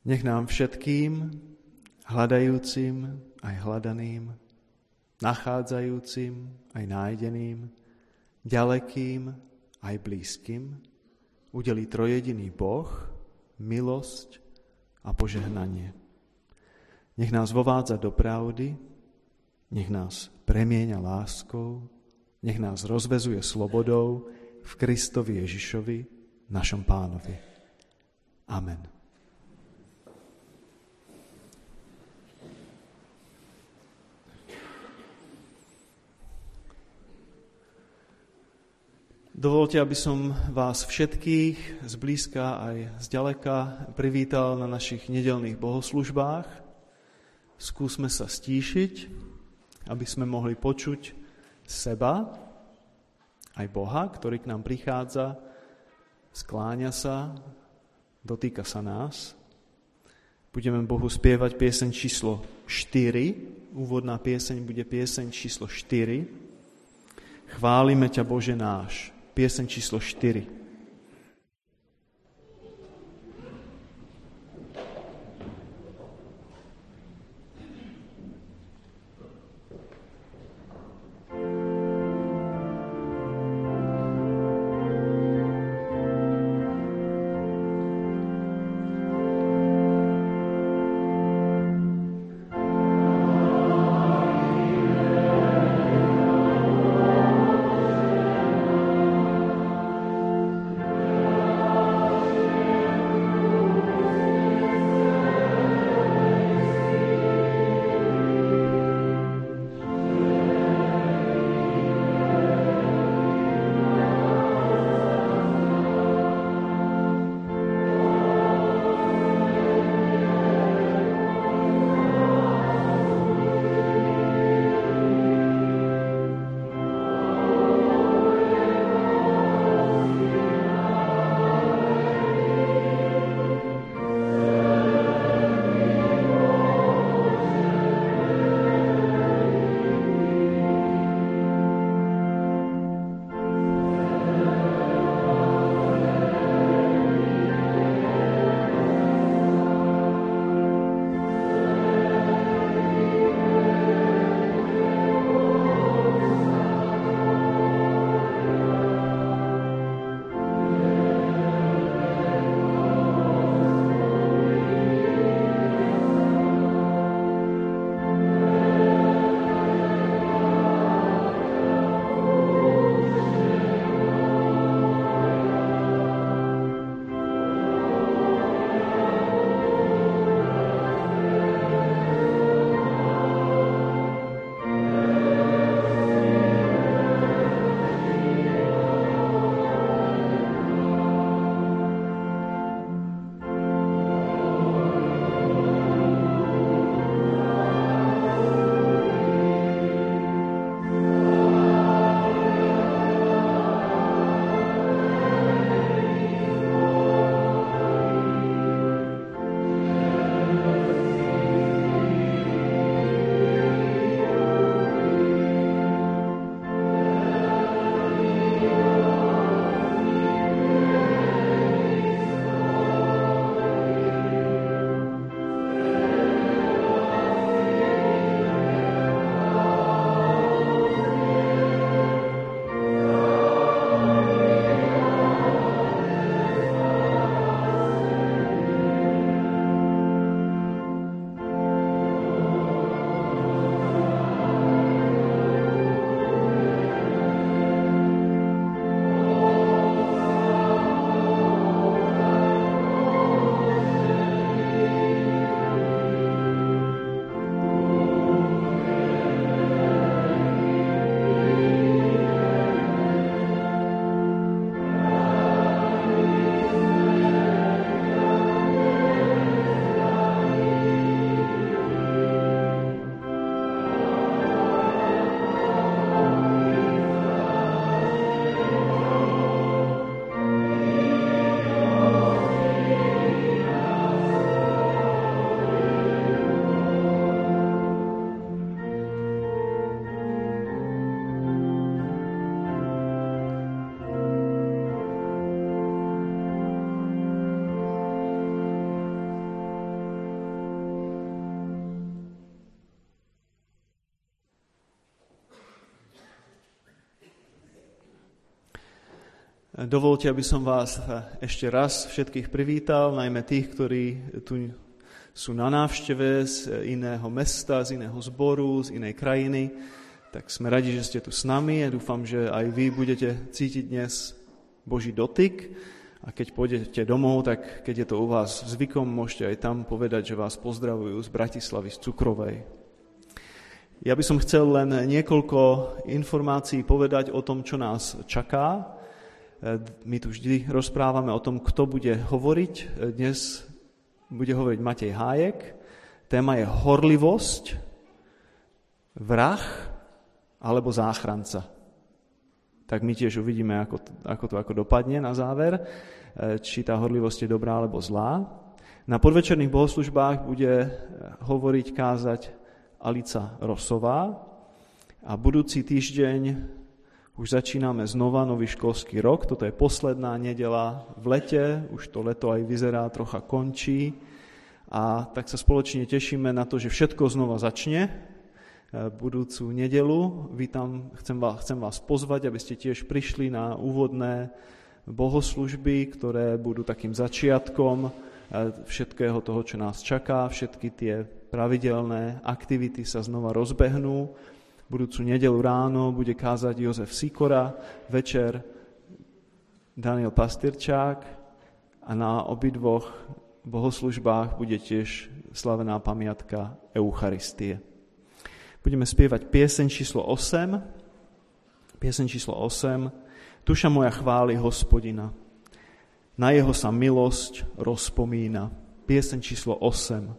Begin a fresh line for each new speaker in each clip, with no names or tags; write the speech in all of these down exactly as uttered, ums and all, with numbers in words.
Nech nám všetkým, hľadajúcim aj hľadaným, nachádzajúcim aj nájdeným, ďalekým aj blízkym, udelí trojjediný Boh, milosť a požehnanie. Nech nás vovádza do pravdy, nech nás premieňa láskou, nech nás rozvezuje slobodou v Kristovi Ježišovi, našom Pánovi. Amen. Dovoľte, aby som vás všetkých zblízka aj zďaleka privítal na našich nedeľných bohoslužbách. Skúsme sa stíšiť, aby sme mohli počuť seba, aj Boha, ktorý k nám prichádza, skláňa sa, dotýka sa nás. Budeme Bohu spievať pieseň číslo štyri. Úvodná pieseň bude pieseň číslo štyri. Chválime ťa, Bože náš. Pieseň číslo štyri. Dovoľte, aby som vás ešte raz všetkých privítal, najmä tých, ktorí tu sú na návšteve z iného mesta, z iného zboru, z inej krajiny. Tak sme radi, že ste tu s nami a dúfam, že aj vy budete cítiť dnes Boží dotyk. A keď pôjdete domov, tak keď je to u vás zvykom, môžete aj tam povedať, že vás pozdravujú z Bratislavy, z Cukrovej. Ja by som chcel len niekoľko informácií povedať o tom, čo nás čaká. My tu vždy rozprávame o tom, kto bude hovoriť. Dnes bude hovoriť Matej Hájek. Téma je horlivosť, vrah alebo záchranca. Tak my tiež uvidíme, ako to, ako to ako dopadne na záver, či tá horlivosť je dobrá alebo zlá. Na podvečerných bohoslužbách bude hovoriť, kázať Alica Rosová a budúci týždeň už začíname znova nový školský rok. Toto je posledná nedeľa v lete, už to leto aj vyzerá, trocha končí. A tak sa spoločne tešíme na to, že všetko znova začne budúcu nedelu. Vítam, chcem vás, chcem vás pozvať, aby ste tiež prišli na úvodné bohoslužby, ktoré budú takým začiatkom všetkého toho, čo nás čaká. Všetky tie pravidelné aktivity sa znova rozbehnú. Budúcu nedeľu ráno bude kázať Jozef Sikora, večer Daniel Pastyrčák a na obidvoch bohoslužbách bude tiež slavená pamiatka Eucharistie. Budeme spievať pieseň číslo osem. Pieseň číslo osem. Duša moja chváli Hospodina. Na jeho sa milosť rozpomína. Pieseň číslo osem.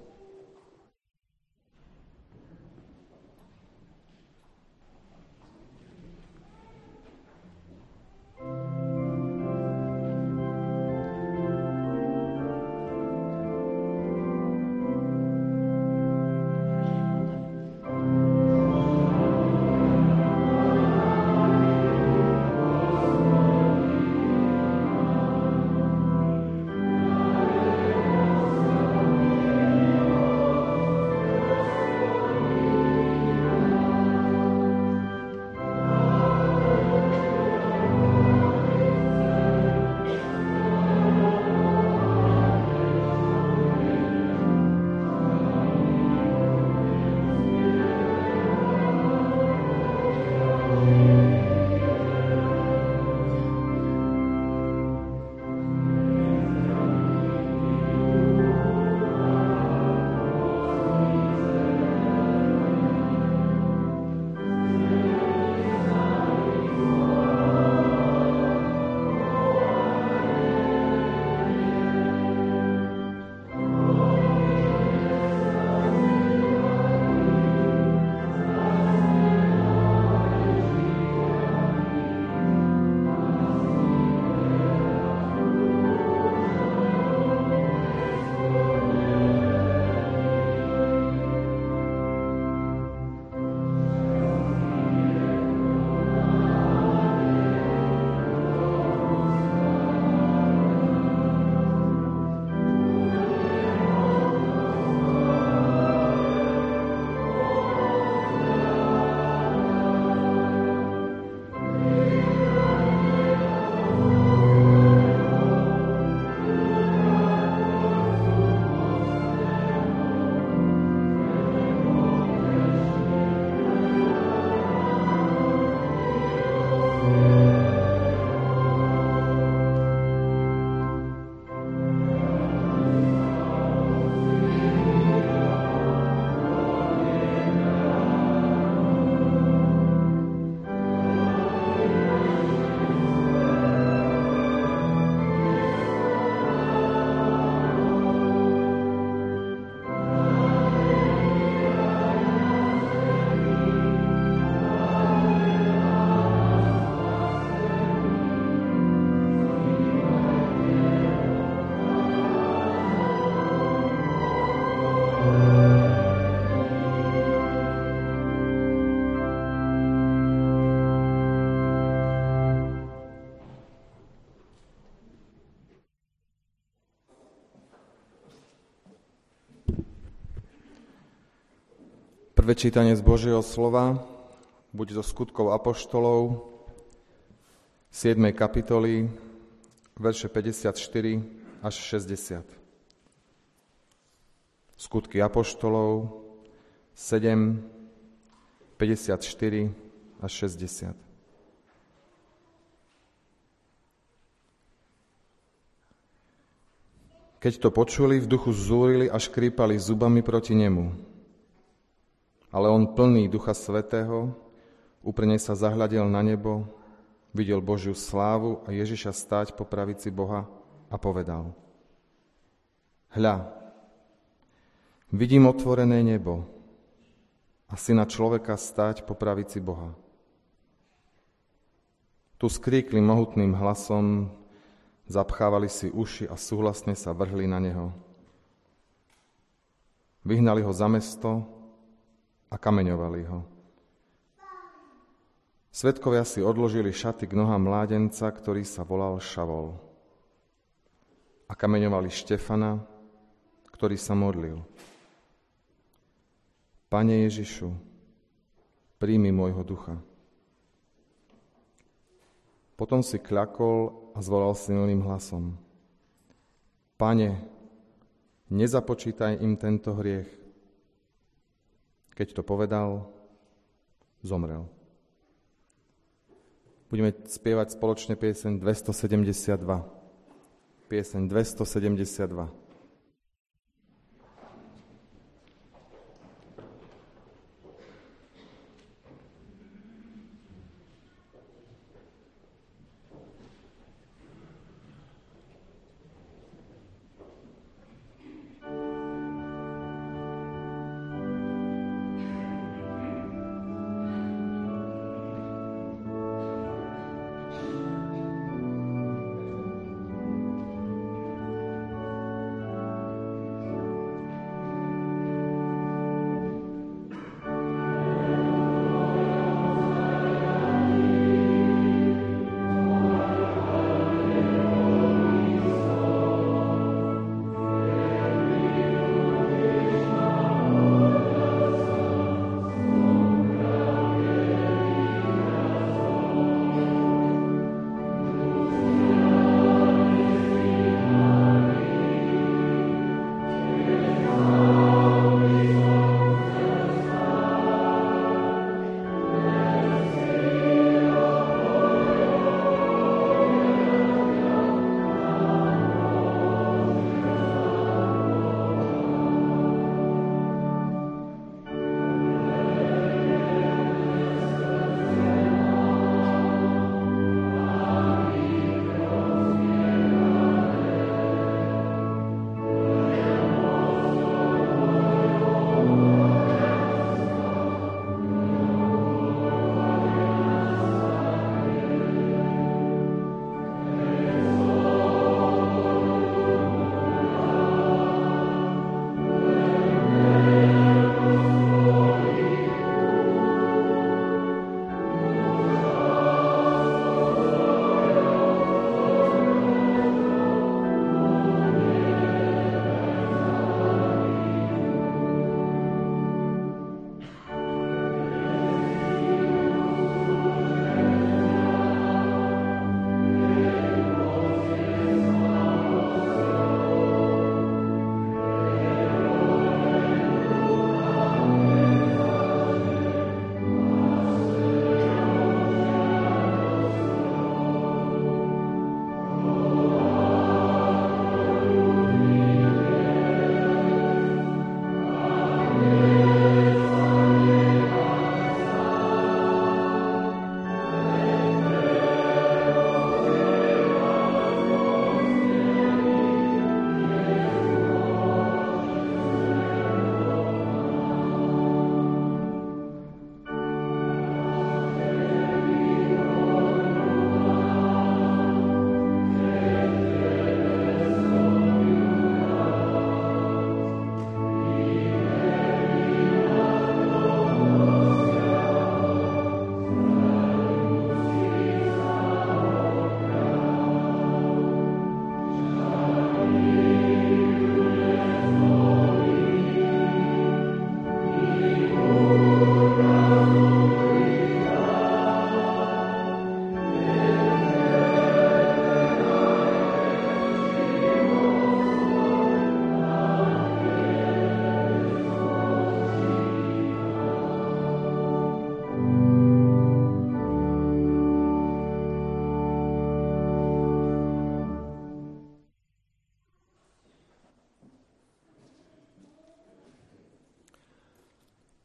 Prvé čítanie z Božieho slova bude zo Skutkov apoštolov, siedmej kapitoly, verše päťdesiatštyri až šesťdesiat. Skutky apoštolov sedem, päťdesiatštyri až šesťdesiat. Keď to počuli, v duchu zúrili a škrípali zubami proti nemu. Ale on, plný Ducha Svätého, úprene sa zahľadel na nebo, videl Božiu slávu a Ježiša stáť po pravici Boha a povedal: Hľa, vidím otvorené nebo a syna človeka stáť po pravici Boha. Tu skríkli mohutným hlasom, zapchávali si uši a súhlasne sa vrhli na neho. Vyhnali ho za mesto a kameňovali ho. Svedkovia si odložili šaty k nohám mládenca, ktorý sa volal Šavol. A kameňovali Štefana, ktorý sa modlil: Pane Ježišu, príjmi môjho ducha. Potom si kľakol a zvolal silným hlasom: Pane, nezapočítaj im tento hriech. Keď to povedal, zomrel. Budeme spievať spoločne pieseň dvestosedemdesiatdva. Pieseň dvestosedemdesiatdva.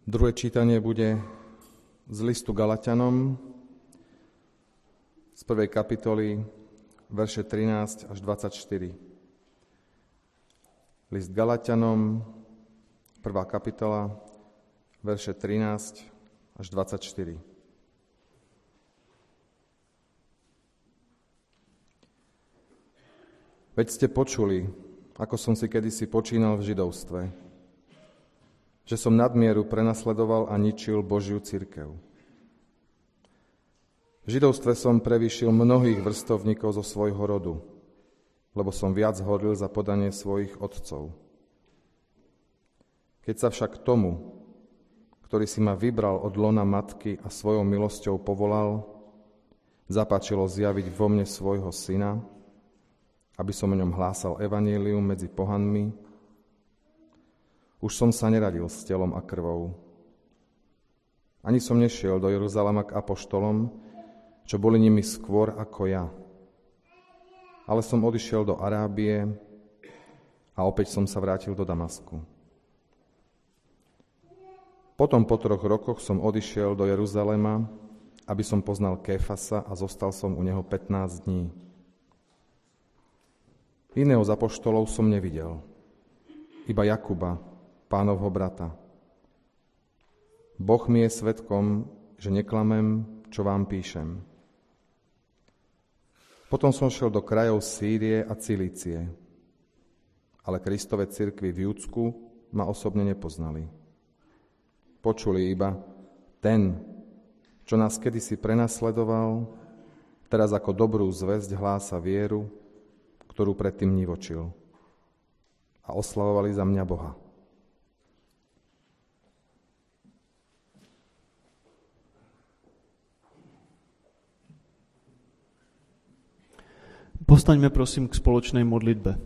Druhé čítanie bude z listu Galatianom z prvej kapitoly, verše trinásť až dvadsaťštyri. List Galatianom, prvá kapitola, verše trinásť až dvadsaťštyri. Veď ste počuli, ako som si kedysi počínal v židovstve, že som nadmieru prenasledoval a ničil Božiu cirkev. V židovstve som prevýšil mnohých vrstovníkov zo svojho rodu, lebo som viac horlil za podanie svojich otcov. Keď sa však tomu, ktorý si ma vybral od lona matky a svojou milosťou povolal, zapáčilo zjaviť vo mne svojho syna, aby som o ňom hlásal evanjelium medzi pohanmi, už som sa neradil s telom a krvou. Ani som nešiel do Jeruzalema k apoštolom, čo boli nimi skôr ako ja. Ale som odišiel do Arábie a opäť som sa vrátil do Damasku. Potom po troch rokoch som odišiel do Jeruzalema, aby som poznal Kéfasa a zostal som u neho pätnásť dní. Iného z apoštolov som nevidel, iba Jakuba, Pánovho brata. Boh mi je svedkom, že neklamem, čo vám píšem. Potom som šiel do krajov Sýrie a Cilície, ale Kristove cirkvi v Júdsku ma osobne nepoznali. Počuli iba, ten, čo nás kedysi prenasledoval, teraz ako dobrú zvesť hlása vieru, ktorú predtým nivočil. A oslavovali za mňa Boha.
Postaňme prosím k spoločnej modlitbe.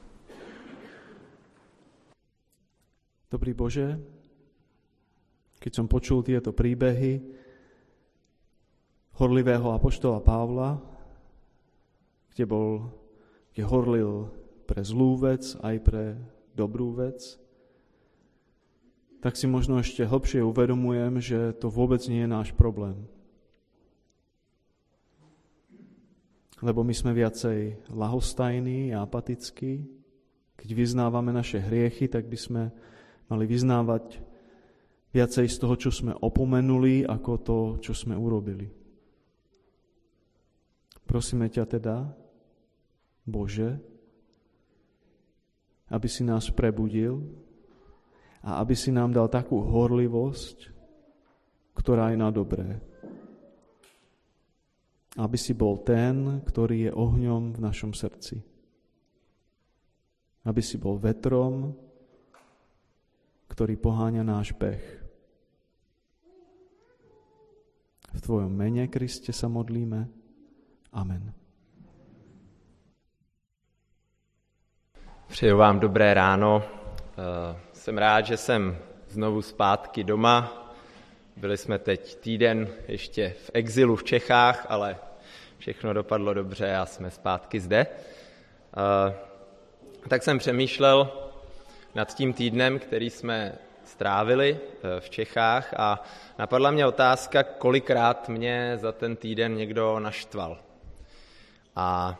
Dobrý Bože, keď som počul tieto príbehy horlivého apoštola Pavla, kde bol, kde horlil pre zlú vec aj pre dobrú vec, tak si možno ešte hlbšie uvedomujem, že to vôbec nie je náš problém. Lebo my sme viacej ľahostajní a apatickí. Keď vyznávame naše hriechy, tak by sme mali vyznávať viacej z toho, čo sme opomenuli, ako to, čo sme urobili. Prosíme ťa teda, Bože, aby si nás prebudil a aby si nám dal takú horlivosť, ktorá je na dobré. Aby si bol ten, ktorý je ohňom v našom srdci. Aby si bol vetrom, ktorý poháňa náš beh. V Tvojom mene, Kriste, sa modlíme. Amen.
Přeju vám dobré ráno. Jsem rád, že jsem znovu zpátky doma. Byli jsme teď týden ještě v exilu v Čechách, ale všechno dopadlo dobře a jsme zpátky zde. Tak jsem přemýšlel nad tím týdnem, který jsme strávili v Čechách a napadla mě otázka, kolikrát mě za ten týden někdo naštval. A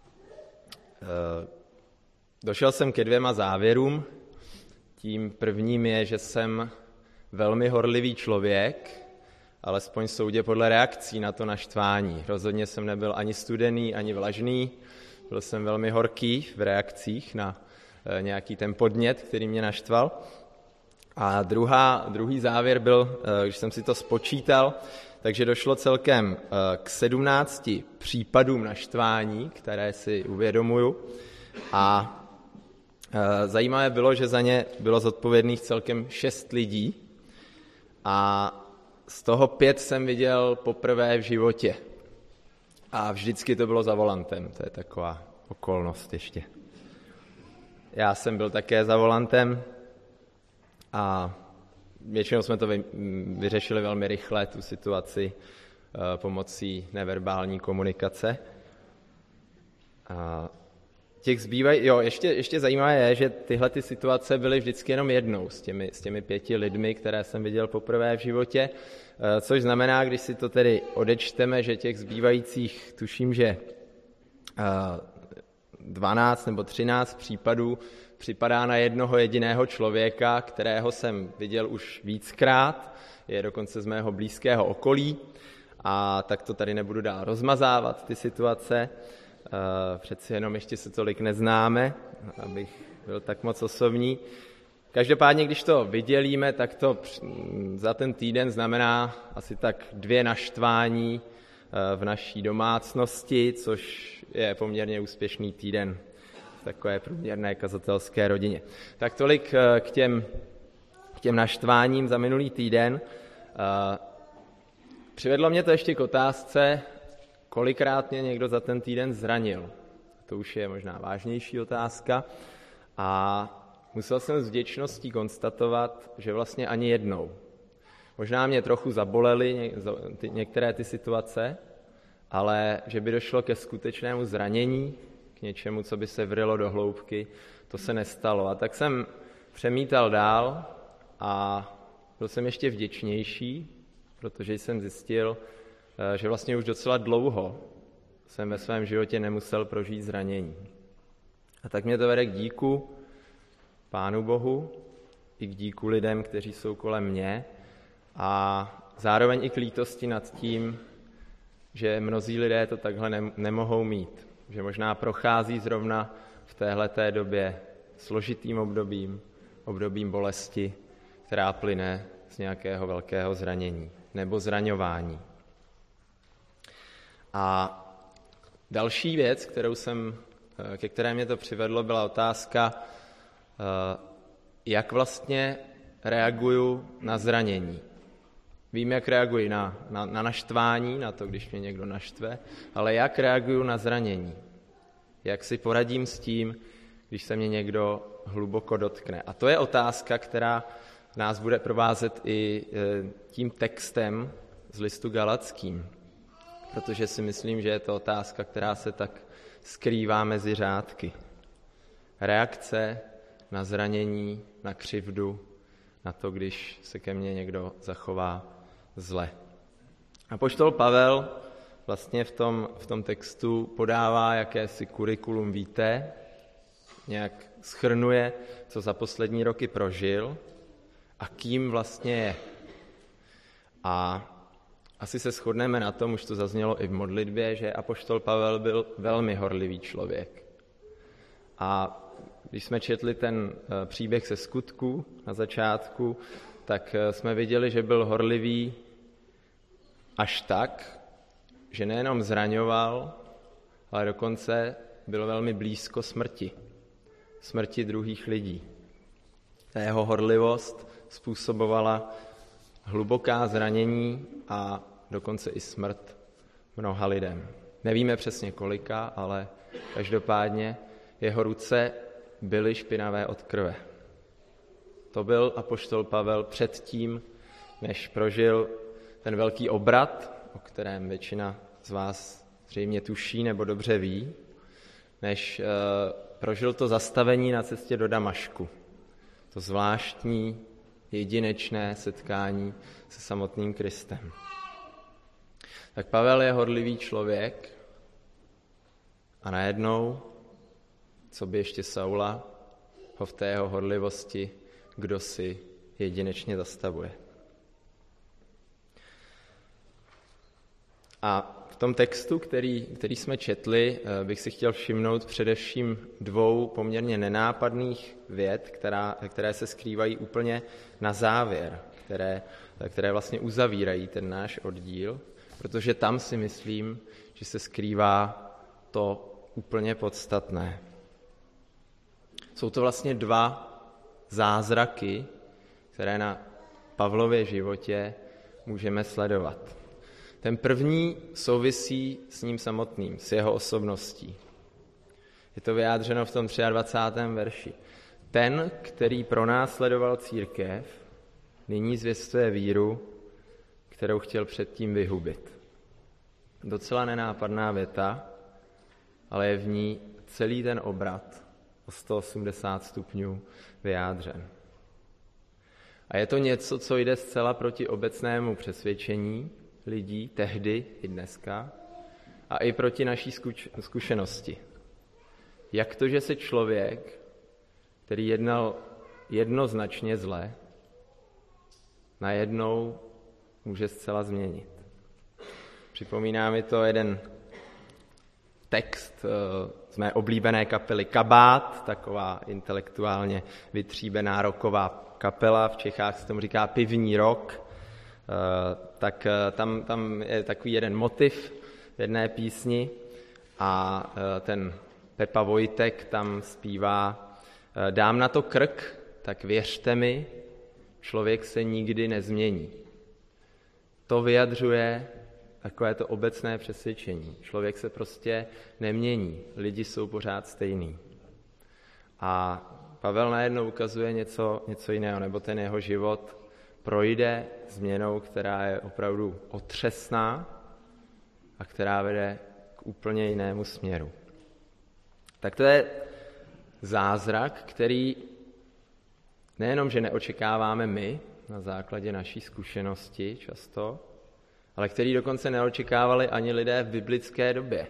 došel jsem ke dvěma závěrům. Tím prvním je, že jsem velmi horlivý člověk, alespoň soudě podle reakcí na to naštvání. Rozhodně jsem nebyl ani studený, ani vlažný. Byl jsem velmi horký v reakcích na nějaký ten podnět, který mě naštval. A druhá, druhý závěr byl, když jsem si to spočítal, takže došlo celkem k sedmnácti případům naštvání, které si uvědomuju. A zajímavé bylo, že za ně bylo zodpovědných celkem šest lidí. A z toho pět jsem viděl poprvé v životě. A vždycky to bylo za volantem, to je taková okolnost ještě. Já jsem byl také za volantem a většinou jsme to vyřešili velmi rychle, tu situaci, pomocí neverbální komunikace. A těch zbývají, jo, ještě, ještě zajímavé je, že tyhle ty situace byly vždycky jenom jednou s těmi, s těmi pěti lidmi, které jsem viděl poprvé v životě, což znamená, když si to tedy odečteme, že těch zbývajících, tuším, že dvanáct nebo třináct případů připadá na jednoho jediného člověka, kterého jsem viděl už víckrát, je dokonce z mého blízkého okolí, a tak to tady nebudu dál rozmazávat, ty situace. Přeci jenom ještě se tolik neznáme, abych byl tak moc osobní. Každopádně, když to vydělíme, tak to za ten týden znamená asi tak dvě naštvání v naší domácnosti, což je poměrně úspěšný týden v takové průměrné kazatelské rodině. Tak tolik k těm, k těm naštváním za minulý týden. Přivedlo mě to ještě k otázce, kolikrát mě někdo za ten týden zranil. To už je možná vážnější otázka. A musel jsem s vděčností konstatovat, že vlastně ani jednou. Možná mě trochu zabolely některé ty situace, ale že by došlo ke skutečnému zranění, k něčemu, co by se vrylo do hloubky, to se nestalo. A tak jsem přemítal dál a byl jsem ještě vděčnější, protože jsem zjistil, že vlastně už docela dlouho jsem ve svém životě nemusel prožít zranění. A tak mě to vede k díku Pánu Bohu i k díku lidem, kteří jsou kolem mě, a zároveň i k lítosti nad tím, že mnozí lidé to takhle nemohou mít, že možná prochází zrovna v téhleté době složitým obdobím, obdobím bolesti, která plyne z nějakého velkého zranění nebo zraňování. A další věc, kterou jsem, ke které mě to přivedlo, byla otázka, jak vlastně reaguju na zranění. Vím, jak reaguji na, na, na naštvání, na to, když mě někdo naštve, ale jak reaguju na zranění. Jak si poradím s tím, když se mě někdo hluboko dotkne. A to je otázka, která nás bude provázet i tím textem z listu Galatským, protože si myslím, že je to otázka, která se tak skrývá mezi řádky. Reakce na zranění, na křivdu, na to, když se ke mně někdo zachová zle. Apoštol Pavel vlastně v tom, v tom textu podává jakési kurikulum vitae, nějak shrnuje, co za poslední roky prožil a kým vlastně je. A asi se shodneme na tom, už to zaznělo i v modlitbě, že apoštol Pavel byl velmi horlivý člověk. A když jsme četli ten příběh ze Skutků na začátku, tak jsme viděli, že byl horlivý až tak, že nejenom zraňoval, ale dokonce byl velmi blízko smrti. Smrti druhých lidí. Ta jeho horlivost způsobovala hluboká zranění a dokonce i smrt mnoha lidem. Nevíme přesně kolika, ale každopádně jeho ruce byly špinavé od krve. To byl apoštol Pavel předtím, než prožil ten velký obrat, o kterém většina z vás zřejmě tuší nebo dobře ví, než uh, prožil to zastavení na cestě do Damašku. To zvláštní, jedinečné setkání se samotným Kristem. Tak Pavel je horlivý člověk a najednou, co by ještě Saula, ho v té jeho horlivosti kdo si jedinečně zastavuje. A v tom textu, který, který jsme četli, bych si chtěl všimnout především dvou poměrně nenápadných vět, která, které se skrývají úplně na závěr, které, které vlastně uzavírají ten náš oddíl, protože tam si myslím, že se skrývá to úplně podstatné. Jsou to vlastně dva zázraky, které na Pavlově životě můžeme sledovat. Ten první souvisí s ním samotným, s jeho osobností. Je to vyjádřeno v tom dvacátém třetím verši. Ten, který pronásledoval církev, nyní zvěstuje víru, kterou chtěl předtím vyhubit. Docela nenápadná věta, ale je v ní celý ten obrat o sto osmdesát stupňů vyjádřen. A je to něco, co jde zcela proti obecnému přesvědčení lidí tehdy i dneska a i proti naší zkušenosti. Jak to, že se člověk, který jednal jednoznačně zle, najednou může zcela změnit. Připomíná mi to jeden text z mé oblíbené kapely Kabát, taková intelektuálně vytříbená rocková kapela, v Čechách se tomu říká pivní rock, tak tam, tam je takový jeden motiv v jedné písni a ten Pepa Vojtek tam zpívá: dám na to krk, tak věřte mi, člověk se nikdy nezmění. To vyjadřuje takové to obecné přesvědčení. Člověk se prostě nemění, lidi jsou pořád stejný. A Pavel najednou ukazuje něco, něco jiného, nebo ten jeho život projde změnou, která je opravdu otřesná a která vede k úplně jinému směru. Tak to je zázrak, který nejenom, že neočekáváme my na základě naší zkušenosti často, ale který dokonce neočekávali ani lidé v biblické době.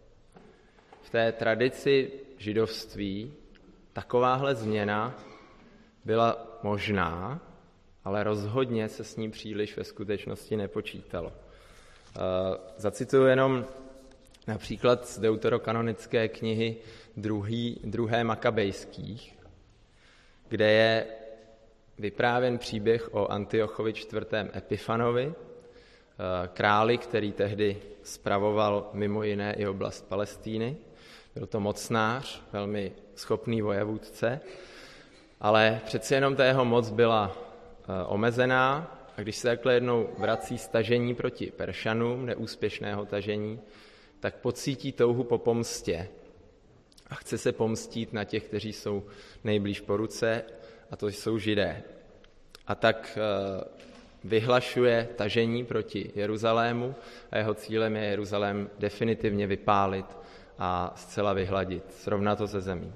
V té tradici židovství takováhle změna byla možná, ale rozhodně se s ní příliš ve skutečnosti nepočítalo. Zacituju jenom například z deuterokanonické knihy druhý, druhé Makabejských, kde je vyprávěn příběh o Antiochovi čtvrtém Epifanovi, králi, který tehdy spravoval mimo jiné i oblast Palestíny. Byl to mocnář, velmi schopný vojevůdce, ale přeci jenom ta jeho moc byla omezená a když se takhle jednou vrací stažení proti Peršanům, neúspěšného tažení, tak pocítí touhu po pomstě a chce se pomstít na těch, kteří jsou nejblíž po ruce, a to jsou Židé. A tak vyhlašuje tažení proti Jeruzalému a jeho cílem je Jeruzalém definitivně vypálit a zcela vyhladit, srovnat to se zemí.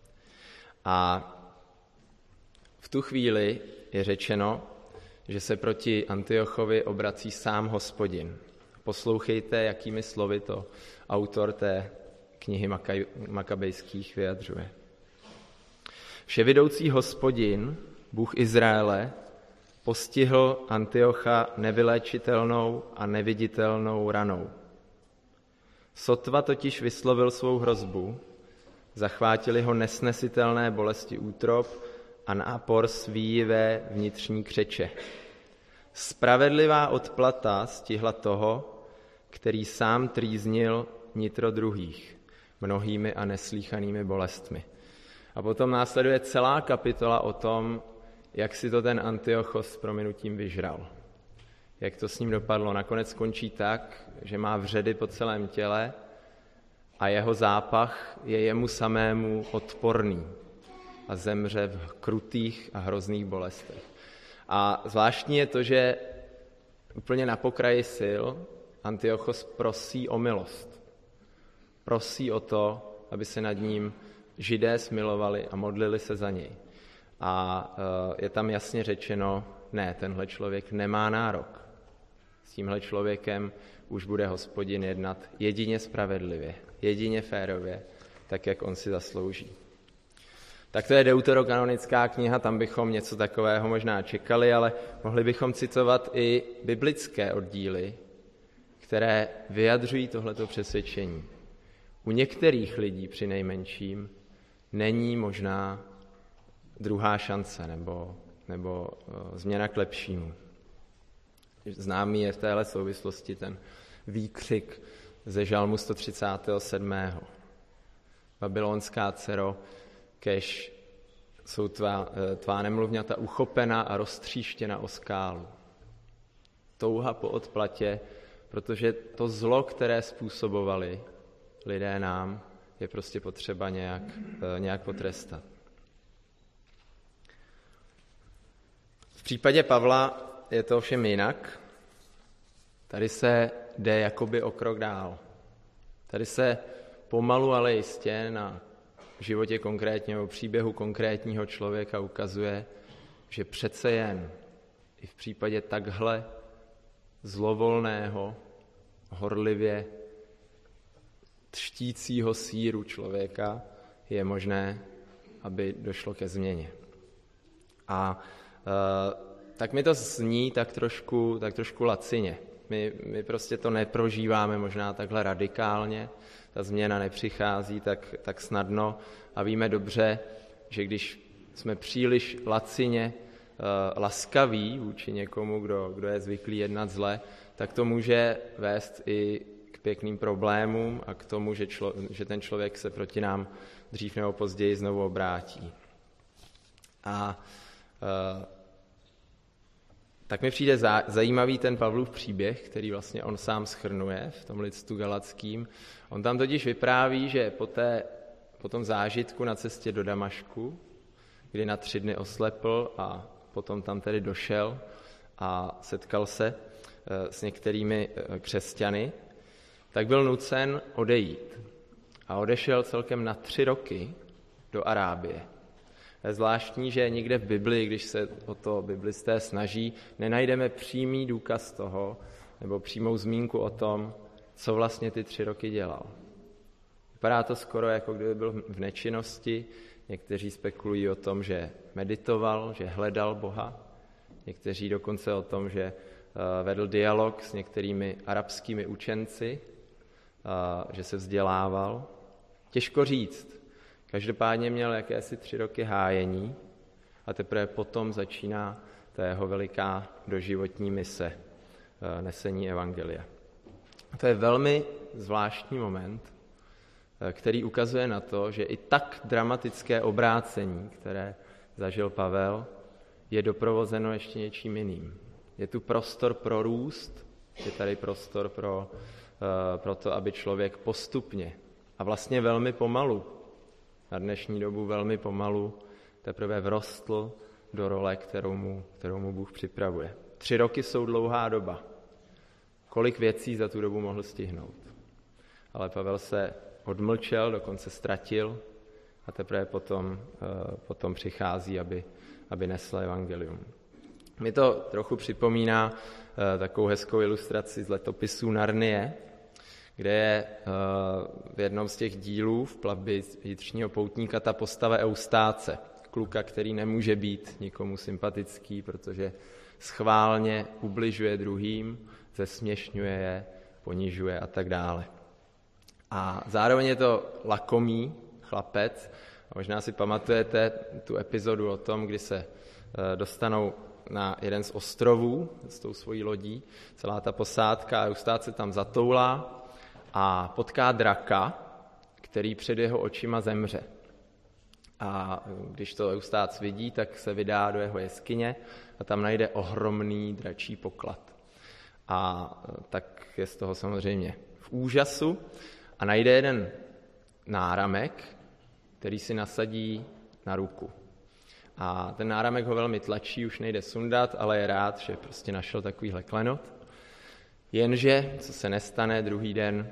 A v tu chvíli je řečeno, že se proti Antiochovi obrací sám Hospodin. Poslouchejte, jakými slovy to autor té knihy Makabejských vyjadřuje. Vševidoucí Hospodin, Bůh Izraele, postihl Antiocha nevyléčitelnou a neviditelnou ranou. Sotva totiž vyslovil svou hrozbu, zachvátili ho nesnesitelné bolesti útrob a nápor svíjivé vnitřní křeče. Spravedlivá odplata stihla toho, který sám trýznil nitro druhých mnohými a neslýchanými bolestmi. A potom následuje celá kapitola o tom, jak si to ten Antiochos s prominutím vyžral. Jak to s ním dopadlo. Nakonec skončí tak, že má vředy po celém těle a jeho zápach je jemu samému odporný a zemře v krutých a hrozných bolestech. A zvláštní je to, že úplně na pokraji sil Antiochos prosí o milost. Prosí o to, aby se nad ním Židé smilovali a modlili se za něj. A je tam jasně řečeno, ne, tenhle člověk nemá nárok. S tímhle člověkem už bude Hospodin jednat jedině spravedlivě, jedině férově, tak, jak on si zaslouží. Tak to je deuterokanonická kniha, tam bychom něco takového možná čekali, ale mohli bychom citovat i biblické oddíly, které vyjadřují tohleto přesvědčení. U některých lidí při nejmenším není možná druhá šance nebo, nebo změna k lepšímu. Známý je v téhle souvislosti ten výkřik ze žalmu sto třicátého sedmého Babylonská dcero, kež jsou tvá, tvá nemluvňata uchopena a roztříštěna o skálu. Touha po odplatě, protože to zlo, které způsobovali lidé nám, je prostě potřeba nějak, nějak potrestat. V případě Pavla je to ovšem jinak. Tady se jde jakoby o krok dál. Tady se pomalu, ale jistě na životě konkrétního příběhu konkrétního člověka ukazuje, že přece jen i v případě takhle zlovolného, horlivě třtícího síru člověka je možné, aby došlo ke změně. A e, tak mi to zní tak trošku, tak trošku lacině. My, my prostě to neprožíváme možná takhle radikálně, ta změna nepřichází tak, tak snadno a víme dobře, že když jsme příliš lacině uh, laskaví vůči někomu, kdo, kdo je zvyklý jednat zle, tak to může vést i k pěkným problémům a k tomu, že, člo, že ten člověk se proti nám dřív nebo později znovu obrátí. A uh, tak mi přijde zajímavý ten Pavlův příběh, který vlastně on sám shrnuje v tom listu galackým. On tam totiž vypráví, že po, té, po tom zážitku na cestě do Damašku, kdy na tři dny oslepl a potom tam tedy došel a setkal se s některými křesťany, tak byl nucen odejít. A odešel celkem na tři roky do Arábie. Je zvláštní, že nikde v Biblii, když se o to biblisté snaží, nenajdeme přímý důkaz toho, nebo přímou zmínku o tom, co vlastně ty tři roky dělal. Vypadá to skoro, jako kdyby byl v nečinnosti. Někteří spekulují o tom, že meditoval, že hledal Boha. Někteří dokonce o tom, že vedl dialog s některými arabskými učenci, že se vzdělával. Těžko říct. Každopádně měl jakési tři roky hájení a teprve potom začíná ta jeho veliká doživotní mise, nesení evangelia. To je velmi zvláštní moment, který ukazuje na to, že i tak dramatické obrácení, které zažil Pavel, je doprovozeno ještě něčím jiným. Je tu prostor pro růst, je tady prostor pro, pro to, aby člověk postupně a vlastně velmi pomalu, na dnešní dobu velmi pomalu, teprve vrostl do role, kterou mu, kterou mu Bůh připravuje. Tři roky jsou dlouhá doba. Kolik věcí za tu dobu mohl stihnout. Ale Pavel se odmlčel, dokonce ztratil a teprve potom, potom přichází, aby, aby nesl evangelium. Mi to trochu připomíná takovou hezkou ilustraci z letopisů Narnie, kde je v jednom z těch dílů v plavbě vnitřního poutníka ta postava Eustáce, kluka, který nemůže být nikomu sympatický, protože schválně ubližuje druhým, zesměšňuje je, ponižuje a tak dále. A zároveň je to lakomý chlapec. A možná si pamatujete tu epizodu o tom, kdy se dostanou na jeden z ostrovů s tou svojí lodí, celá ta posádka, a Eustác se tam zatoulá a potká draka, který před jeho očima zemře. A když to Eustác vidí, tak se vydá do jeho jeskyně a tam najde ohromný dračí poklad. A tak je z toho samozřejmě v úžasu a najde jeden náramek, který si nasadí na ruku. A ten náramek ho velmi tlačí, už nejde sundat, ale je rád, že prostě našel takovýhle klenot. Jenže, co se nestane, druhý den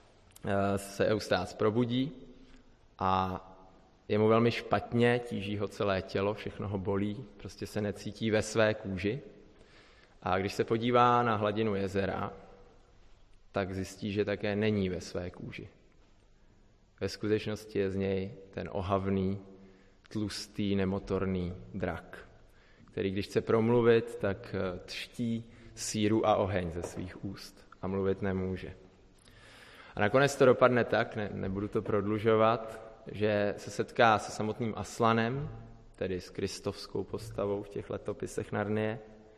se Eustác probudí a je mu velmi špatně, tíží ho celé tělo, všechno ho bolí, prostě se necítí ve své kůži. A když se podívá na hladinu jezera, tak zjistí, že také není ve své kůži. Ve skutečnosti je z něj ten ohavný, tlustý, nemotorný drak, který když chce promluvit, tak třtí síru a oheň ze svých úst a mluvit nemůže. A nakonec to dopadne tak, ne, nebudu to prodlužovat, že se setká se samotným Aslanem, tedy s kristovskou postavou v těch letopisech Narnie,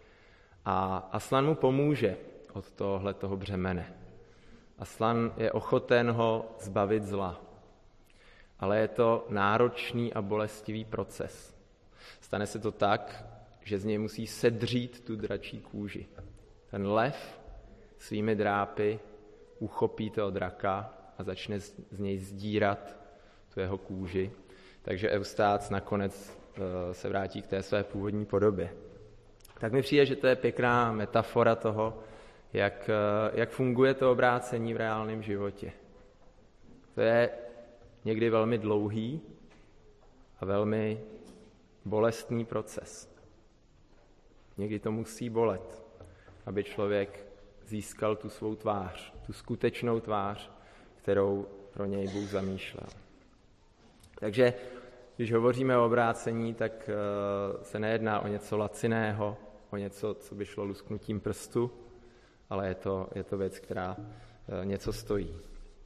a Aslan mu pomůže od tohohle toho břemene. Aslan je ochoten ho zbavit zla, ale je to náročný a bolestivý proces. Stane se to tak, že z něj musí sedřít tu dračí kůži. Ten lev svými drápy uchopí toho draka a začne z něj sdírat tu jeho kůži. Takže Eustác nakonec se vrátí k té své původní podobě. Tak mi přijde, že to je pěkná metafora toho, jak, jak funguje to obrácení v reálném životě. To je někdy velmi dlouhý a velmi bolestný proces. Někdy to musí bolet, aby člověk získal tu svou tvář, tu skutečnou tvář, kterou pro něj Bůh zamýšlel. Takže když hovoříme o obrácení, tak se nejedná o něco laciného, o něco, co by šlo lusknutím prstu, ale je to, je to věc, která něco stojí.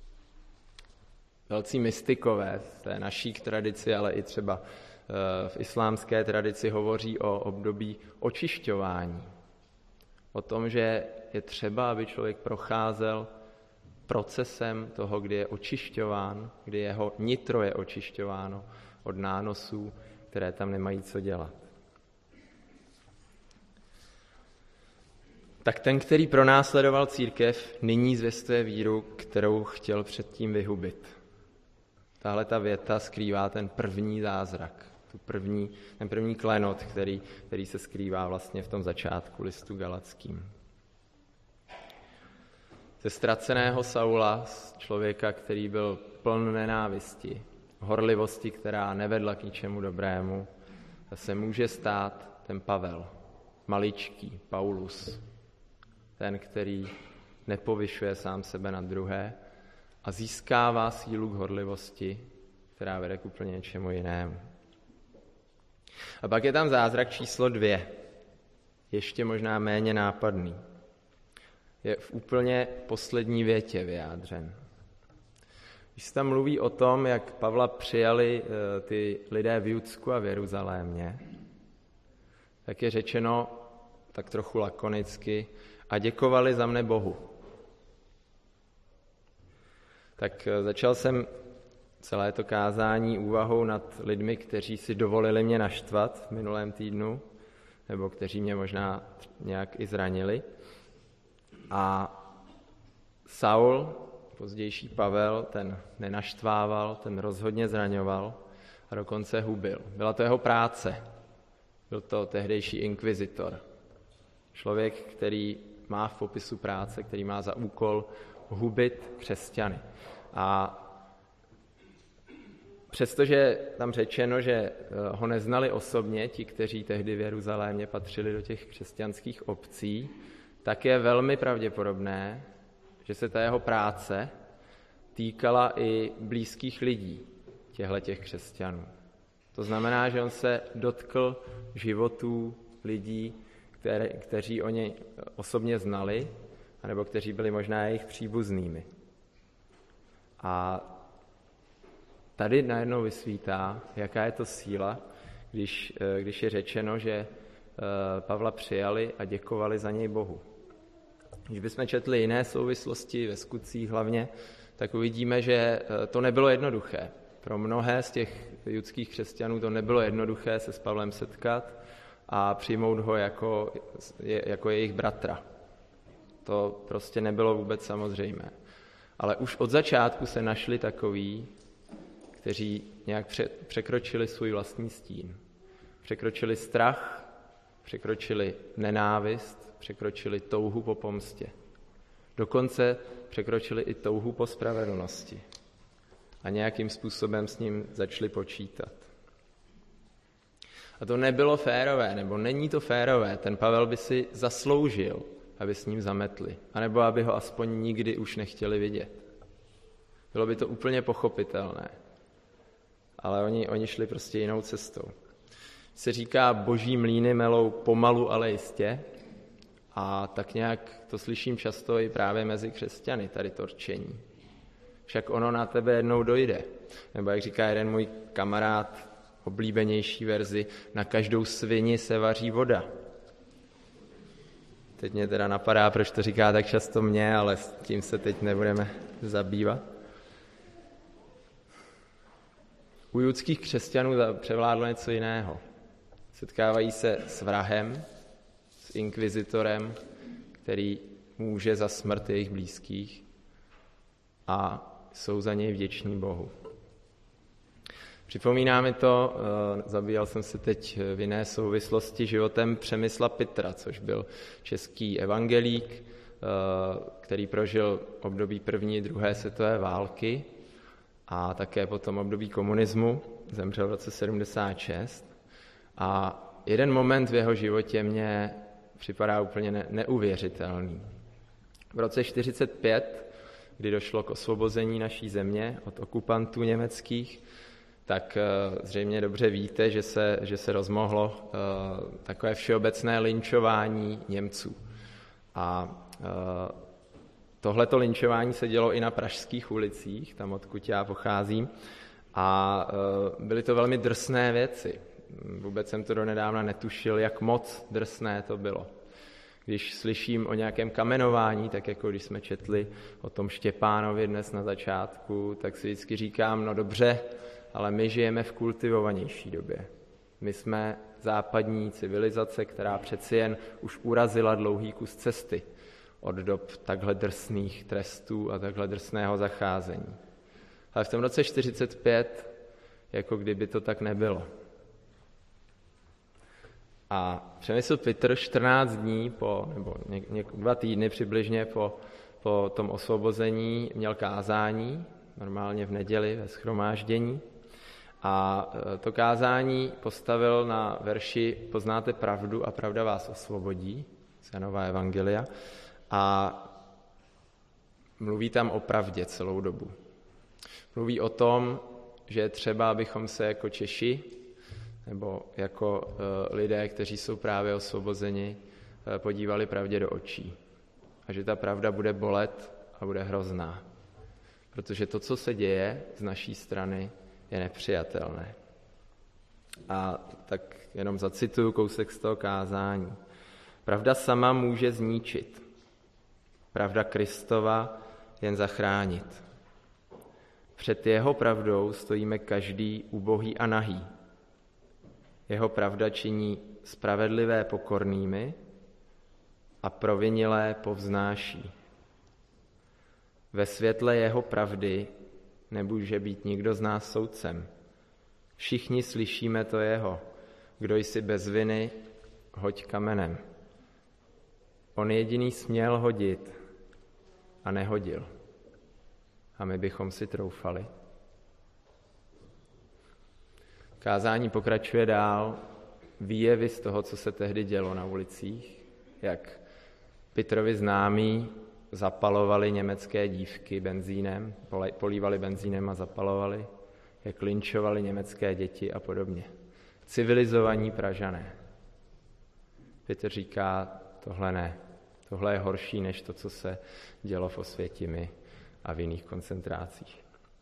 Velcí mystikové v té naší tradici, ale i třeba v islámské tradici hovoří o období očišťování. O tom, že je třeba, aby člověk procházel procesem toho, kdy je očišťován, kdy jeho nitro je očišťováno od nánosů, které tam nemají co dělat. Tak ten, který pronásledoval církev, nyní zvěstuje víru, kterou chtěl předtím vyhubit. Tahle ta věta skrývá ten první zázrak, tu první, ten první klenot, který, který se skrývá vlastně v tom začátku listu Galatským. Ze ztraceného Saula, člověka, který byl pln nenávisti, horlivosti, která nevedla k ničemu dobrému, se může stát ten Pavel, maličký Paulus, ten, který nepovyšuje sám sebe nad druhé a získává sílu k horlivosti, která vede k úplně něčemu jinému. A pak je tam zázrak číslo dvě, ještě možná méně nápadný. Je v úplně poslední větě vyjádřen. Když se tam mluví o tom, jak Pavla přijali ty lidé v Judsku a v Jeruzalémě, tak je řečeno tak trochu lakonicky a děkovali za mne Bohu. Tak začal jsem celé to kázání úvahou nad lidmi, kteří si dovolili mě naštvat v minulém týdnu, nebo kteří mě možná nějak i zranili. A Saul, pozdější Pavel, ten nenaštvával, ten rozhodně zraňoval a dokonce hubil. Byla to jeho práce. Byl to tehdejší inkvizitor. Člověk, který má v popisu práce, který má za úkol hubit křesťany. A přestože tam řečeno, že ho neznali osobně, ti, kteří tehdy v Jeruzalémě patřili do těch křesťanských obcí, tak je velmi pravděpodobné, že se ta jeho práce týkala i blízkých lidí, těchto křesťanů. To znamená, že on se dotkl životů lidí, které, kteří o něj osobně znali, anebo kteří byli možná jejich příbuznými. A tady najednou vysvítá, jaká je to síla, když, když je řečeno, že Pavla přijali a děkovali za něj Bohu. Když bychom četli jiné souvislosti, ve skutcích hlavně, tak uvidíme, že to nebylo jednoduché. Pro mnohé z těch judských křesťanů to nebylo jednoduché se s Pavlem setkat a přijmout ho jako, jako jejich bratra. To prostě nebylo vůbec samozřejmé. Ale už od začátku se našli takoví, kteří nějak překročili svůj vlastní stín. Překročili strach, překročili nenávist, překročili touhu po pomstě. Dokonce překročili i touhu po spravedlnosti. A nějakým způsobem s ním začali počítat. A to nebylo férové, nebo není to férové. Ten Pavel by si zasloužil, aby s ním zametli, anebo aby ho aspoň nikdy už nechtěli vidět. Bylo by to úplně pochopitelné. Ale oni, oni šli prostě jinou cestou. Se říká, boží mlýny melou pomalu, ale jistě. A tak nějak to slyším často i právě mezi křesťany, tady to rčení. Však ono na tebe jednou dojde. Nebo jak říká jeden můj kamarád, oblíbenější verzi, na každou svini se vaří voda. Teď mě teda napadá, proč to říká tak často mě, ale s tím se teď nebudeme zabývat. U judských křesťanů převládlo něco jiného. Setkávají se s vrahem, s inkvizitorem, který může za smrt jejich blízkých a jsou za něj vděční Bohu. Připomíná mi to, zabýval jsem se teď v jiné souvislosti životem Přemysla Pitra, což byl český evangelík, který prožil období první, druhé světové války a také po tom období komunismu, zemřel v roce sedmdesát šest. A jeden moment v jeho životě mě připadá úplně ne- neuvěřitelný. V roce čtyřicet pět, kdy došlo k osvobození naší země od okupantů německých, tak zřejmě dobře víte, že se, že se rozmohlo uh, takové všeobecné lynčování Němců. A uh, tohleto lynčování se dělo i na pražských ulicích, tam odkud já pocházím, a uh, byly to velmi drsné věci. Vůbec jsem to donedávna netušil, jak moc drsné to bylo. Když slyším o nějakém kamenování, tak jako když jsme četli o tom Štěpánovi dnes na začátku, tak si vždycky říkám, no dobře, ale my žijeme v kultivovanější době. My jsme západní civilizace, která přeci jen už urazila dlouhý kus cesty od dob takhle drsných trestů a takhle drsného zacházení. Ale v tom roce čtyřicet pět, jako kdyby to tak nebylo. A Přemysl Pitr čtrnáct dní po, nebo ně, ně, dva týdny přibližně po, po tom osvobození měl kázání, normálně v neděli ve shromáždění. A to kázání postavil na verši Poznáte pravdu a pravda vás osvobodí, z Janova evangelia. A mluví tam o pravdě celou dobu. Mluví o tom, že je třeba, abychom se jako Češi, nebo jako uh, lidé, kteří jsou právě osvobozeni, uh, podívali pravdě do očí. A že ta pravda bude bolet a bude hrozná. Protože to, co se děje z naší strany, je nepřijatelné. A tak jenom zacituju kousek z toho kázání. Pravda sama může zničit. Pravda Kristova jen zachránit. Před jeho pravdou stojíme každý ubohý a nahý. Jeho pravda činí spravedlivé pokornými a provinilé povznáší. Ve světle jeho pravdy nemůže být nikdo z nás soudcem. Všichni slyšíme to jeho. Kdo jsi bez viny, hoď kamenem. On jediný směl hodit a nehodil. A my bychom si troufali. Kázání pokračuje dál, výjevy z toho, co se tehdy dělo na ulicích, jak Pitrovi známí zapalovali německé dívky benzínem, polívali benzínem a zapalovali, jak lynčovali německé děti a podobně. Civilizovaní Pražané. Petr říká, tohle ne, tohle je horší než to, co se dělo v Osvětimi a v jiných koncentrácích.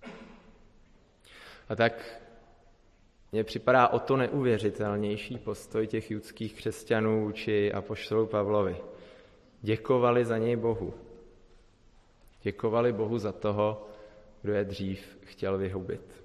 A tak mně připadá o to neuvěřitelnější postoj těch judských křesťanů vůči apoštolu Pavlovi. Děkovali za něj Bohu. Děkovali Bohu za toho, kdo je dřív chtěl vyhubit.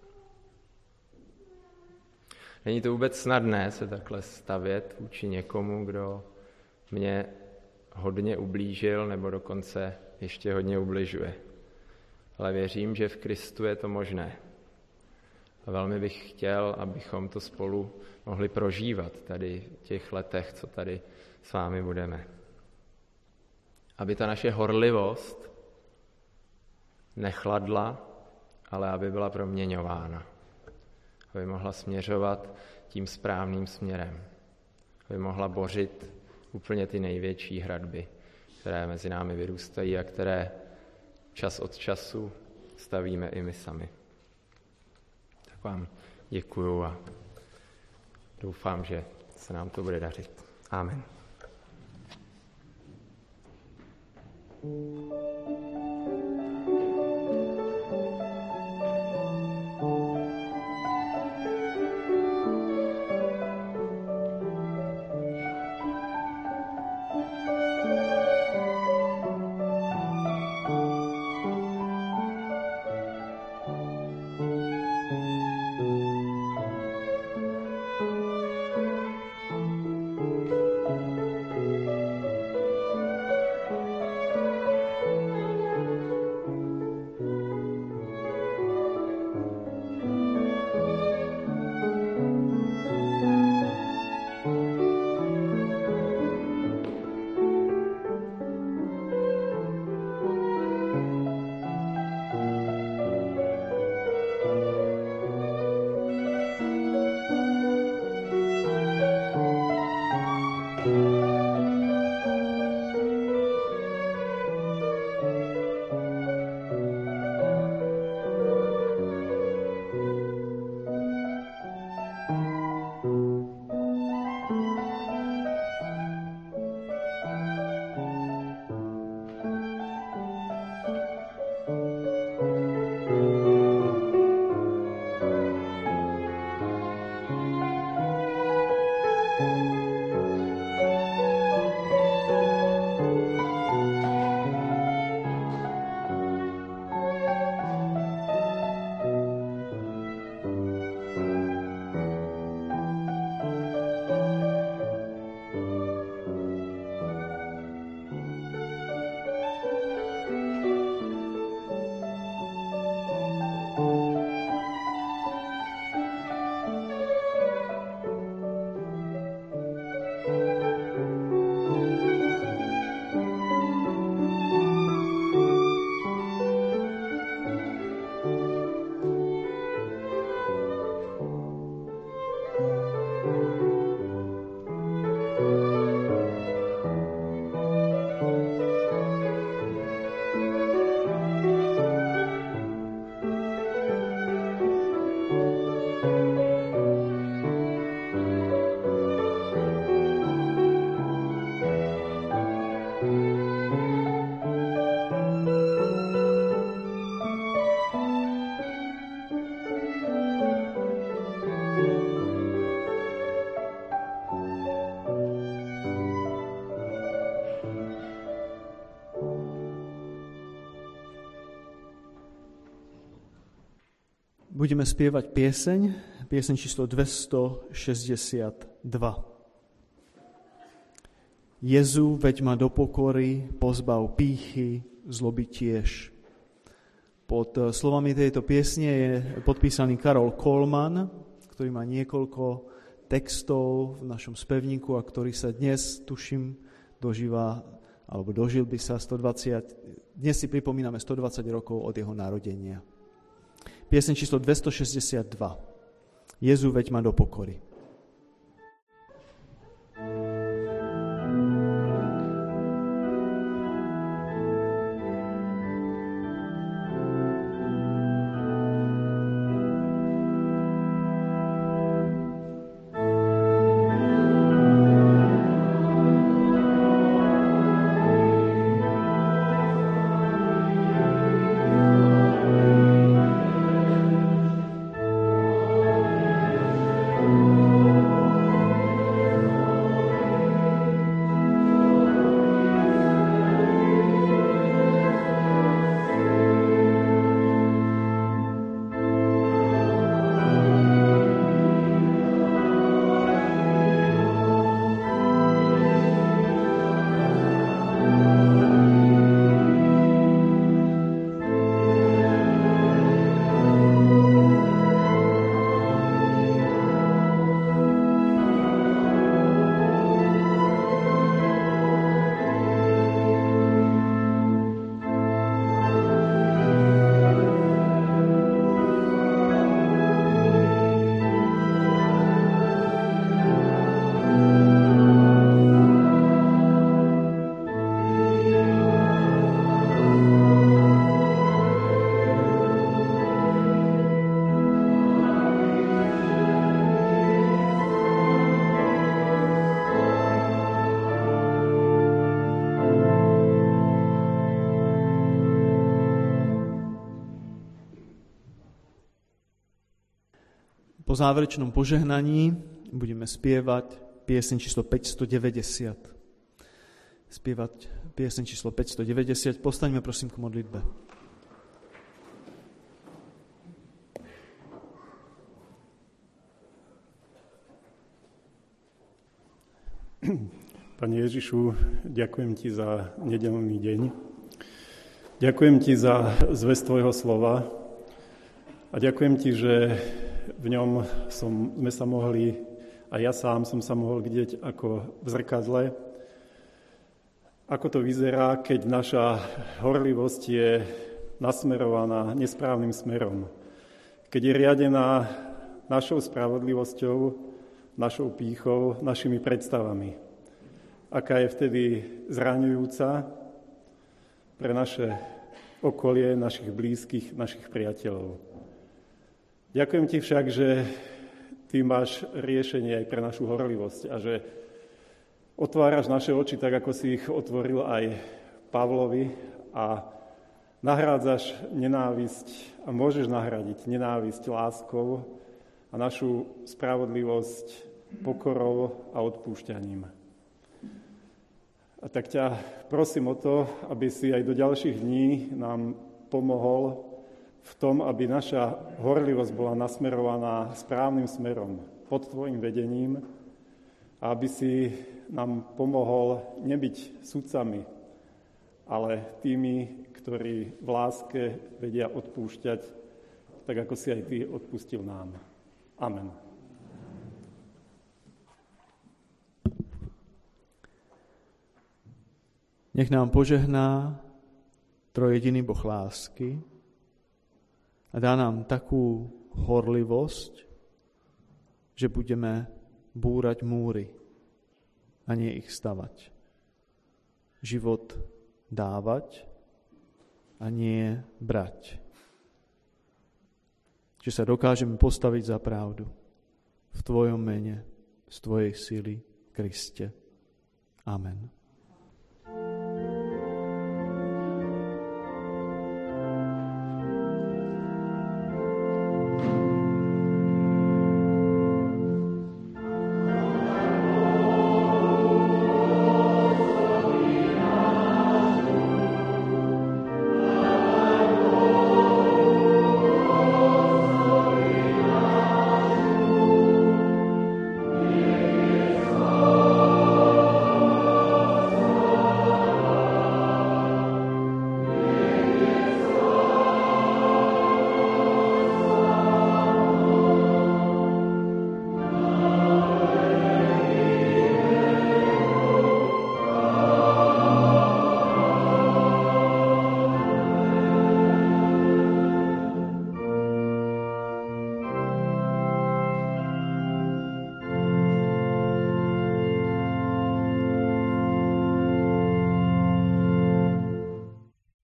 Není to vůbec snadné se takhle stavět vůči někomu, kdo mě hodně ublížil nebo dokonce ještě hodně ubližuje. Ale věřím, že v Kristu je to možné. A velmi bych chtěl, abychom to spolu mohli prožívat tady v těch letech, co tady s vámi budeme. Aby ta naše horlivost nechladla, ale aby byla proměňována. Aby mohla směřovat tím správným směrem. Aby mohla bořit úplně ty největší hradby, které mezi námi vyrůstají a které čas od času stavíme i my sami. Tak vám děkuju a doufám, že se nám to bude dařit. Amen.
budeme spievať pieseň, pieseň číslo dvestošesťdesiatdva. Jezu, veď ma do pokory, pozbav pýchy, zloby tiež. Pod slovami tejto piesne je podpísaný Karol Kolman, ktorý má niekoľko textov v našom spevníku a ktorý sa dnes, tuším, dožíva, alebo dožil by sa stodvadsať, dnes si pripomíname stodvadsať rokov od jeho narodenia. Pieseň číslo dvestošesťdesiatdva. Jezu, veď ma do pokory. Po záverečnom požehnaní budeme spievať pieseň číslo päťstodeväťdesiat. Spievať pieseň číslo päťstodeväťdesiat. Postaňme prosím k modlitbe.
Pane Ježišu, ďakujem Ti za nedeľný deň. Ďakujem Ti za zvesť Tvojho slova a ďakujem Ti, že v ňom som, sme sa mohli, a ja sám som sa mohol vidieť ako v zrkadle, ako to vyzerá, keď naša horlivosť je nasmerovaná nesprávnym smerom. Keď je riadená našou spravodlivosťou, našou pýchou, našimi predstavami. Aká je vtedy zraňujúca pre naše okolie, našich blízkych, našich priateľov. Ďakujem Ti však, že Ty máš riešenie aj pre našu horlivosť a že otváraš naše oči tak, ako si ich otvoril aj Pavlovi a nahrádzaš nenávisť a môžeš nahradiť nenávisť láskou a našu spravodlivosť pokorou a odpúšťaním. A tak ťa prosím o to, aby si aj do ďalších dní nám pomohol v tom, aby naša horlivosť bola nasmerovaná správnym smerom pod Tvojim vedením a aby si nám pomohol nebyť sudcami, ale tými, ktorí v láske vedia odpúšťať, tak ako si aj Ty odpustil nám. Amen.
Nech nám požehná trojjediný Boh lásky a dá nám takú horlivosť, že budeme búrať múry a nie ich stavať. Život dávať a nie brať. Že sa dokážeme postaviť za pravdu v Tvojom mene, z Tvojej sily, Kriste. Amen.